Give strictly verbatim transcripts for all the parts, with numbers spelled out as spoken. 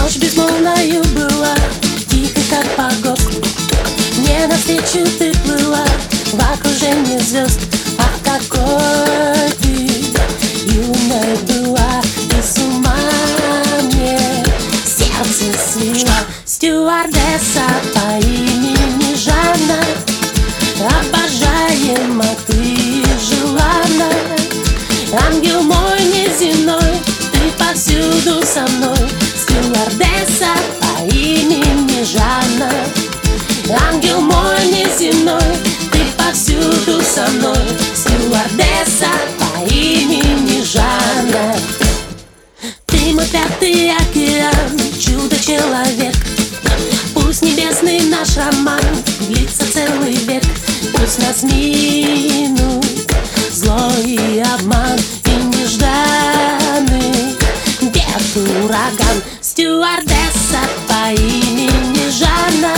Ночь безмолвною была, тихо как погост. Мне навстречу ты плыла в окружении звезд. Ах, какой ты юной была, и с ума мне сердце свела. Стюардесса по имени Жанна, обожаема ты желанна. Ангел мой неземной, ты повсюду со мной. Стюардесса по имени Жанна, ангел мой неземной, ты повсюду со мной. Стюардесса по имени Жанна. Ты мой пятый океан, чудо-человек. Пусть небесный наш роман длится целый век. Пусть нас минут зло и обман, и нежданный бед, ураган. Стюардесса по имени Жанна,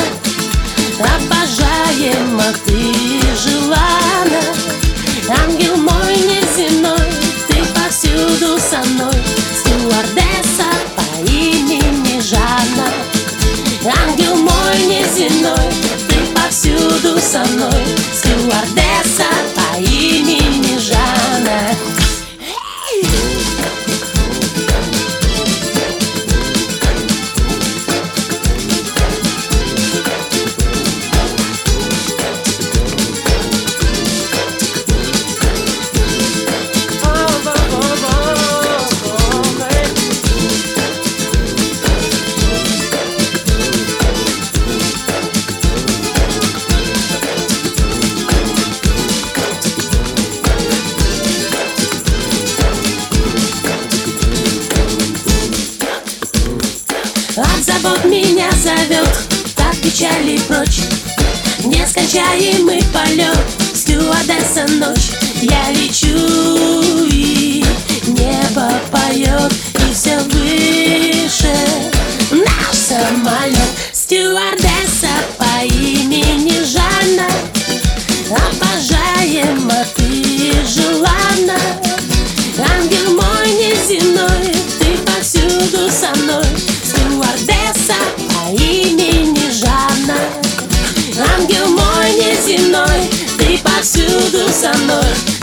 обожаема ты желанна. Ангел мой неземной, ты повсюду со мной. Стюардесса по имени Жанна, ангел мой неземной, ты повсюду со мной. Стюардесса по имени Жанна. От забот меня зовет, так печали прочь. Нескончаемый полет, стюардесса ночь. Я лечу, и небо поет, и все выше наш самолет. Стюардесса по имени Жанна, обожаема ты желанна. Ангел мой неземной, ты повсюду со мной. Стюардесса по имени Жанна, ангел мой неземной, ты повсюду со мной.